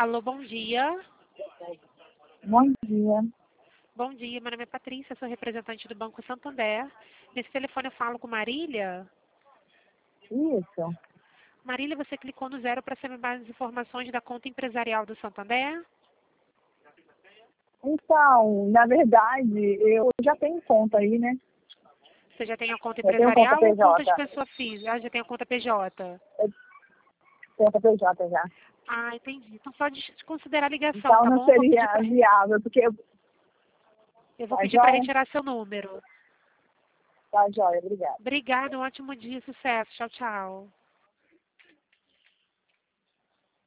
Alô, bom dia. Bom dia. Bom dia, meu nome é Patrícia, sou representante do Banco Santander. Nesse telefone eu falo com Marília. Isso. Marília, você clicou no 0 para saber mais informações da conta empresarial do Santander? Então, na verdade, eu já tenho conta aí, né? Você já tem a conta Eu tenho conta empresarial ou conta de PJ. pessoa física? Ah, já tem a conta PJ. Eu tenho conta PJ já. Ah, entendi. Então só desconsiderar a ligação, Então tá não bom? seria viável, porque Eu vou tá pedir para joia? retirar seu número. Tá joia, obrigada. Obrigada, um ótimo dia, sucesso. Tchau, tchau.